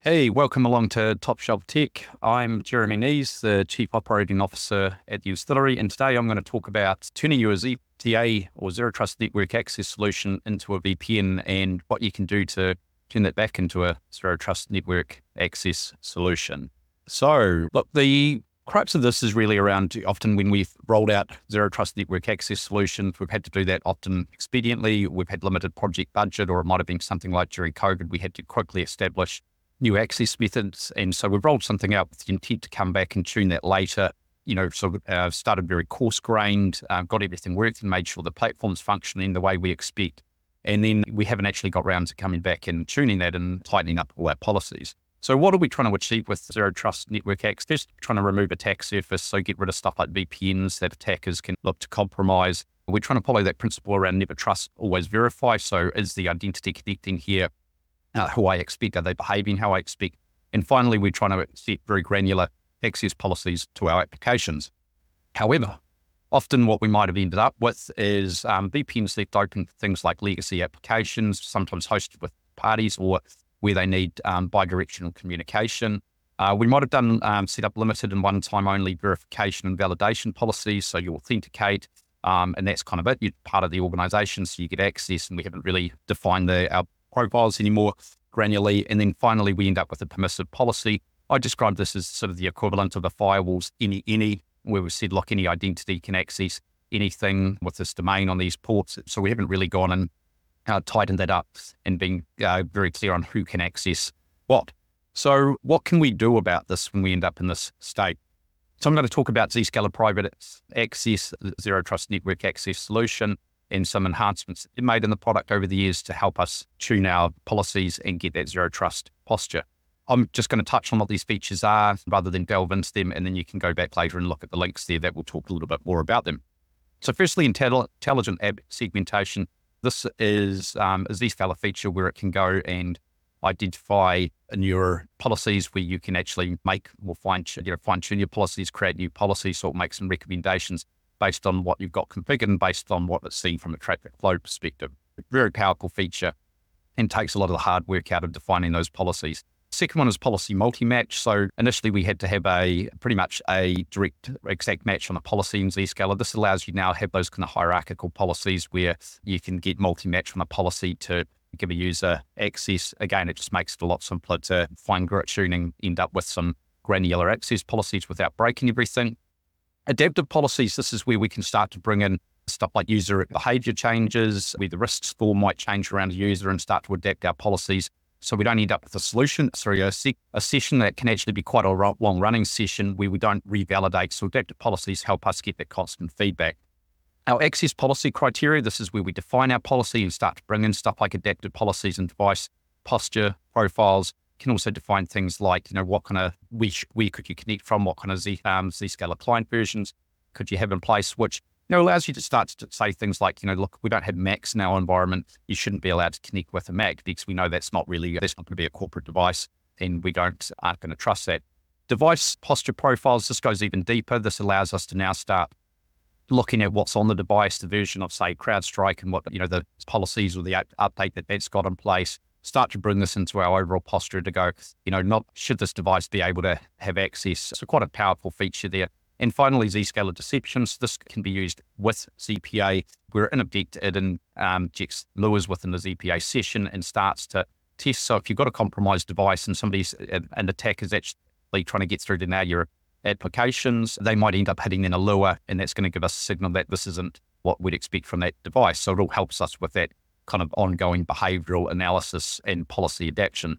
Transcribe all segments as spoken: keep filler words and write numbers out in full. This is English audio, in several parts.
Hey, welcome along to Top Shelf Tech. I'm Jeremy Nees, the Chief Operating Officer at the Auxiliary, and today I'm going to talk about turning your Z T A or Zero Trust Network Access solution into a V P N and what you can do to turn that back into a Zero Trust Network Access solution. So, look, the crux of this is really around often when we've rolled out Zero Trust Network Access solutions, we've had to do that often expediently. We've had limited project budget, or it might have been something like during COVID, we had to quickly establish new access methods. And so we've rolled something out with the intent to come back and tune that later, you know, sort of uh, started very coarse grained, uh, got everything working, made sure the platform's functioning the way we expect. And then we haven't actually got around to coming back and tuning that and tightening up all our policies. So what are we trying to achieve with Zero Trust Network Access? Trying to remove attack surface, so get rid of stuff like V P Ns that attackers can look to compromise. We're trying to follow that principle around never trust, always verify. So is the identity connecting here Uh, who I expect? Are they behaving how I expect? And finally, we're trying to set very granular access policies to our applications. However, often what we might have ended up with is um, V P Ns left open for things like legacy applications, sometimes hosted with parties or where they need um, bi-directional communication. Uh, we might have done um, set up limited and one-time only verification and validation policies, so you authenticate, um, and that's kind of it. You're part of the organization, so you get access, and we haven't really defined the our profiles anymore granularly. And then finally, we end up with a permissive policy. I describe this as sort of the equivalent of the firewalls any, any, where we said, look, any identity can access anything with this domain on these ports. So we haven't really gone and uh, tightened that up and been uh, very clear on who can access what. So what can we do about this when we end up in this state? So I'm going to talk about Zscaler Private Access, Zero Trust Network Access solution, and some enhancements that made in the product over the years to help us tune our policies and get that zero trust posture. I'm just going to touch on what these features are rather than delve into them, and then you can go back later and look at the links there that will talk a little bit more about them. So firstly, intelli- intelligent app segmentation. This is um, a Zscaler feature where it can go and identify in your policies where you can actually make or fine, you know, fine tune your policies, create new policies, so it makes some recommendations based on what you've got configured and based on what it's seen from a traffic flow perspective. Very powerful feature and takes a lot of the hard work out of defining those policies. Second one is policy multi-match. So initially we had to have a pretty much a direct exact match on a policy in Zscaler. This allows you now to have those kind of hierarchical policies where you can get multi-match on a policy to give a user access. Again, it just makes it a lot simpler to fine grit tuning, end up with some granular access policies without breaking everything. Adaptive policies, this is where we can start to bring in stuff like user behavior changes, where the risk score might change around a user and start to adapt our policies. So we don't end up with a solution, sorry, a, se- a session that can actually be quite a ro- long running session where we don't revalidate. So adaptive policies help us get that constant feedback. Our access policy criteria, this is where we define our policy and start to bring in stuff like adaptive policies and device posture profiles. Can also define things like, you know, what kind of, where, where could you connect from, what kind of Z, um, Zscaler client versions could you have in place, which, you know, allows you to start to say things like, you know, look, we don't have Macs in our environment. You shouldn't be allowed to connect with a Mac because we know that's not really, that's not going to be a corporate device and we don't, aren't going to trust that. Device posture profiles, this goes even deeper. This allows us to now start looking at what's on the device, the version of, say, CrowdStrike and what, you know, the policies or the up- update that that's got in place. Start to bring this into our overall posture to go, you know, not should this device be able to have access. So quite a powerful feature there. And finally, Zscaler deceptions. This can be used with Z P A, where in effect it in, um, injects lures within the Z P A session and starts to test. So if you've got a compromised device and somebody's, an attacker is actually trying to get through to now your applications, they might end up hitting in a lure, and that's going to give us a signal that this isn't what we'd expect from that device. So it all helps us with that kind of ongoing behavioral analysis and policy adaptation.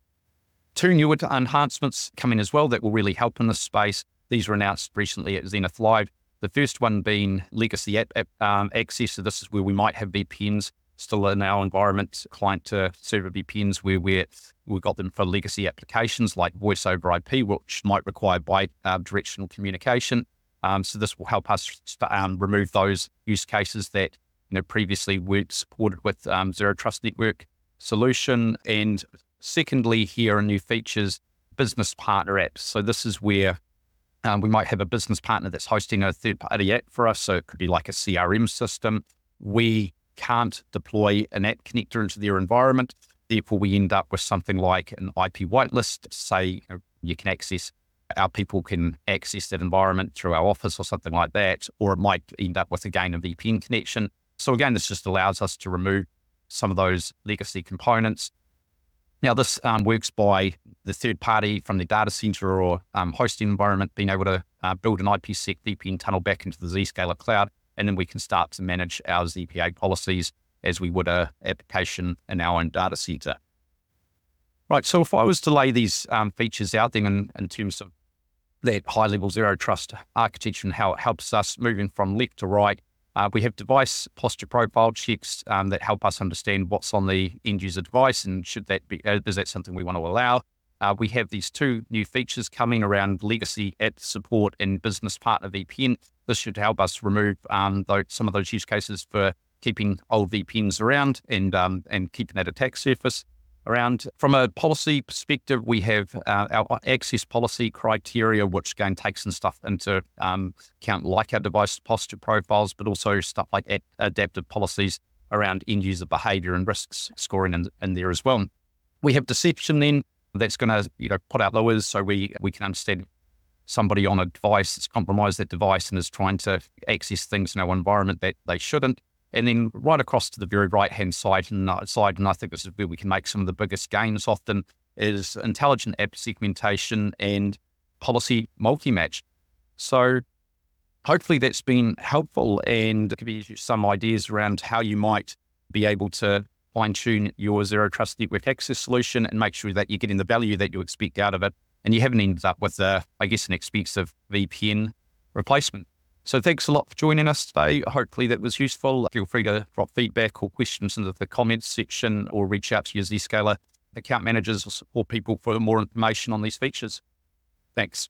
Two newer enhancements coming as well that will really help in this space. These were announced recently at Zenith Live. The first one being legacy app, app um, access. So this is where we might have V P Ns still in our environment, client to server V P Ns, where we're, we've got them for legacy applications like voice over I P, which might require bi-directional communication. Um, so this will help us um, remove those use cases that, you know, previously weren't supported with um, Zero Trust Network solution. And secondly, here are new features, business partner apps. So this is where um, we might have a business partner that's hosting a third-party app for us. So it could be like a C R M system. We can't deploy an app connector into their environment. Therefore, we end up with something like an I P whitelist to say you, know, you can access, our people can access that environment through our office or something like that, or it might end up with, again, a V P N connection. So again, this just allows us to remove some of those legacy components. Now, this um, works by the third party from the data center or um, hosting environment being able to uh, build an IPsec V P N tunnel back into the Zscaler cloud, and then we can start to manage our Z P A policies as we would a application in our own data center. Right, so if I was to lay these um, features out then in, in terms of that high-level zero trust architecture and how it helps us moving from left to right, Uh, we have device posture profile checks um, that help us understand what's on the end user device and should that be, uh, is that something we want to allow? Uh, we have these two new features coming around legacy app support and business partner V P N. This should help us remove um, those, some of those use cases for keeping old V P Ns around and um, and keeping that attack surface around. From a policy perspective, we have uh, our access policy criteria, which again takes some stuff into um, account like our device posture profiles, but also stuff like ad- adaptive policies around end user behavior and risks scoring in, in there as well. We have deception then that's going to you know put out lowers so we we can understand somebody on a device that's compromised that device and is trying to access things in our environment that they shouldn't. And then right across to the very right-hand side, and, uh, side, and I think this is where we can make some of the biggest gains often, is intelligent app segmentation and policy multi-match. So hopefully that's been helpful and give you some ideas around how you might be able to fine-tune your Zero Trust Network Access solution and make sure that you're getting the value that you expect out of it, and you haven't ended up with, a, I guess, an expensive V P N replacement. So thanks a lot for joining us today. Hopefully that was useful. Feel free to drop feedback or questions into the comments section or reach out to your Zscaler account managers or support people for more information on these features. Thanks.